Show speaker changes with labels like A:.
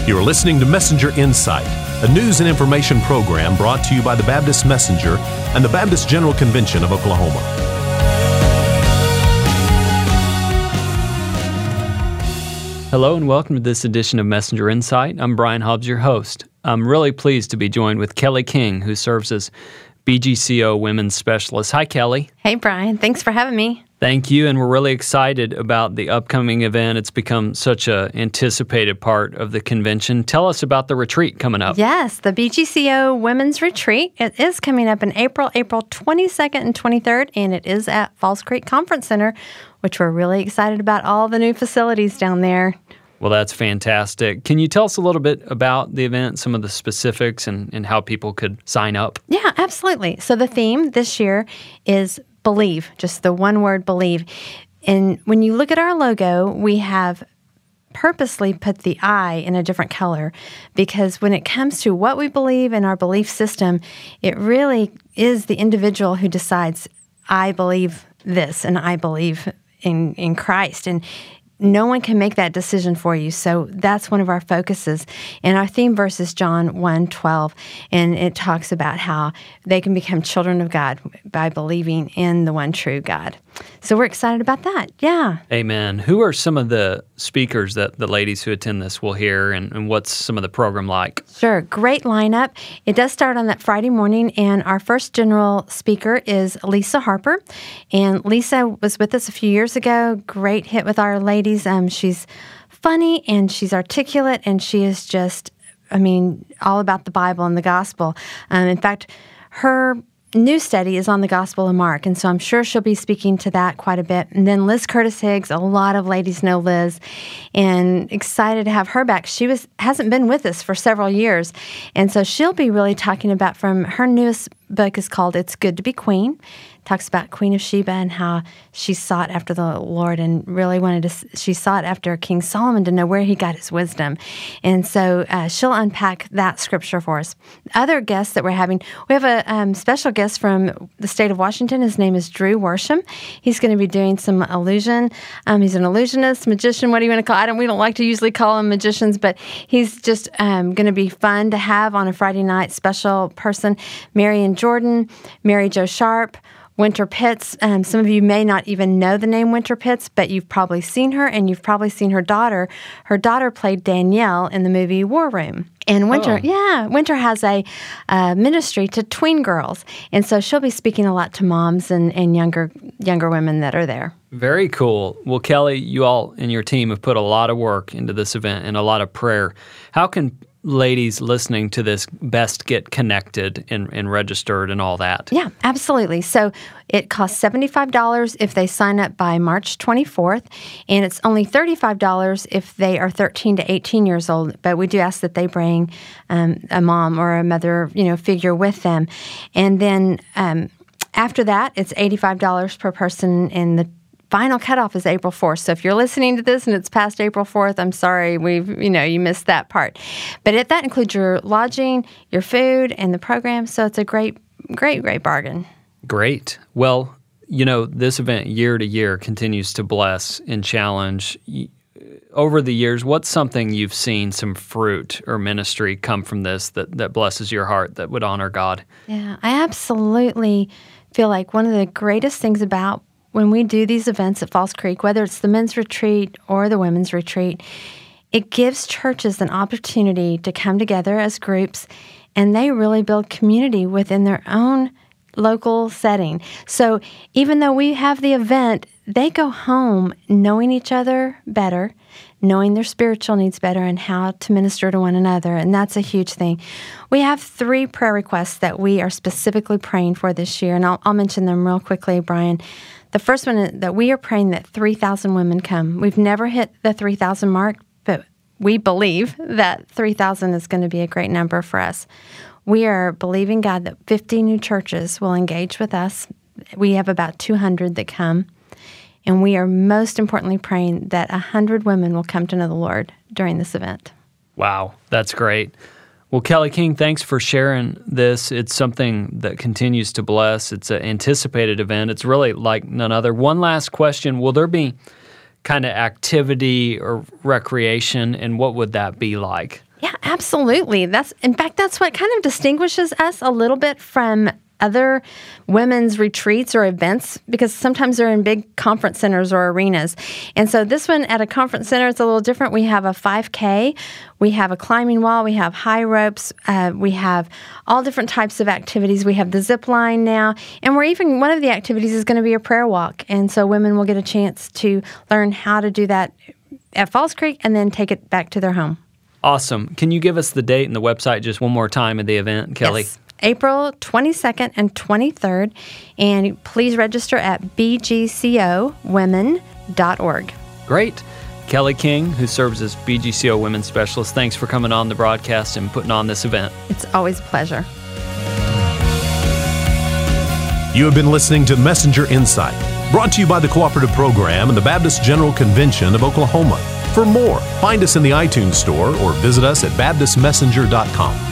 A: You are listening to Messenger Insight, a news and information program brought to you by the Baptist Messenger and the Baptist General Convention of Oklahoma.
B: Hello and welcome to this edition of Messenger Insight. I'm Brian Hobbs, your host. I'm really pleased to be joined with Kelly King, who serves as BGCO Women's Specialist. Hi, Kelly.
C: Hey, Brian. Thanks for having me.
B: Thank you, and we're really excited about the upcoming event. It's become such an anticipated part of the convention. Tell us about the retreat coming up.
C: Yes, the BGCO Women's Retreat. It is coming up in April 22nd and 23rd, and it is at Falls Creek Conference Center, which we're really excited about all the new facilities down there.
B: Well, that's fantastic. Can you tell us a little bit about the event, some of the specifics, and how people could sign up?
C: Yeah, absolutely. So the theme this year is believe, just the one word believe. And when you look at our logo, we have purposely put the I in a different color because when it comes to what we believe in our belief system, it really is the individual who decides, I believe this and I believe in Christ. And no one can make that decision for you. So that's one of our focuses. And our theme verse is John 1:12, and it talks about how they can become children of God by believing in the one true God. So we're excited about that. Yeah.
B: Amen. Who are some of the speakers that the ladies who attend this will hear, and what's some of the program like?
C: Sure. Great lineup. It does start on that Friday morning, and our first general speaker is Lisa Harper. And Lisa was with us a few years ago. Great hit with our ladies. She's funny, and she's articulate, and she is just, all about the Bible and the gospel. In fact, her new study is on the Gospel of Mark, and so I'm sure she'll be speaking to that quite a bit. And then Liz Curtis Higgs, a lot of ladies know Liz, and excited to have her back. She hasn't been with us for several years, and so she'll be really talking about from her newest book is called It's Good to Be Queen. Talks about Queen of Sheba and how she sought after the Lord and really she sought after King Solomon to know where he got his wisdom. And so she'll unpack that scripture for us. Other guests that we're having, we have a special guest from the state of Washington. His name is Drew Worsham. He's going to be doing some illusion. He's an illusionist, magician, what do you want to call it? We don't like to usually call them magicians, but he's just going to be fun to have on a Friday night. Special person, Marion Jordan, Mary Jo Sharp, Winter Pitts. Some of you may not even know the name Winter Pitts, but you've probably seen her, and you've probably seen her daughter. Her daughter played Danielle in the movie War Room. And Winter has a ministry to tween girls, and so she'll be speaking a lot to moms and younger women that are there.
B: Very cool. Well, Kelly, you all and your team have put a lot of work into this event and a lot of prayer. How can ladies listening to this best get connected and registered and all that?
C: Yeah, absolutely. So it costs $75 if they sign up by March 24th, and it's only $35 if they are 13 to 18 years old. But we do ask that they bring a mom or a mother, figure with them. And then after that, it's $85 per person, and the final cutoff is April 4th. So if you're listening to this and it's past April 4th, I'm sorry, you missed that part. But that includes your lodging, your food, and the program. So it's a great, great, great bargain.
B: Great. Well, this event year to year continues to bless and challenge. Over the years, what's something you've seen some fruit or ministry come from this that blesses your heart, that would honor God?
C: Yeah, I absolutely feel like one of the greatest things about when we do these events at Falls Creek, whether it's the men's retreat or the women's retreat, it gives churches an opportunity to come together as groups, and they really build community within their own local setting. So even though we have the event, they go home knowing each other better, knowing their spiritual needs better, and how to minister to one another, and that's a huge thing. We have 3 prayer requests that we are specifically praying for this year, and I'll mention them real quickly, Brian. The first one is that we are praying that 3,000 women come. We've never hit the 3,000 mark, but we believe that 3,000 is going to be a great number for us. We are believing, God, that 50 new churches will engage with us. We have about 200 that come. And we are most importantly praying that 100 women will come to know the Lord during this event.
B: Wow, that's great. Well, Kelly King, thanks for sharing this. It's something that continues to bless. It's an anticipated event. It's really like none other. One last question. Will there be kind of activity or recreation, and what would that be like?
C: Yeah, absolutely. In fact, that's what kind of distinguishes us a little bit from other women's retreats or events, because sometimes they're in big conference centers or arenas. And so this one at a conference center, it's a little different. We have a 5K, we have a climbing wall, we have high ropes, we have all different types of activities. We have the zip line now, and one of the activities is going to be a prayer walk. And so women will get a chance to learn how to do that at Falls Creek and then take it back to their home.
B: Awesome. Can you give us the date and the website just one more time of the event, Kelly?
C: Yes. April 22nd and 23rd, and please register at bgcowomen.org.
B: Great. Kelly King, who serves as BGCO Women's Specialist, thanks for coming on the broadcast and putting on this event.
C: It's always a pleasure.
A: You have been listening to Messenger Insight, brought to you by the Cooperative Program and the Baptist General Convention of Oklahoma. For more, find us in the iTunes Store or visit us at baptistmessenger.com.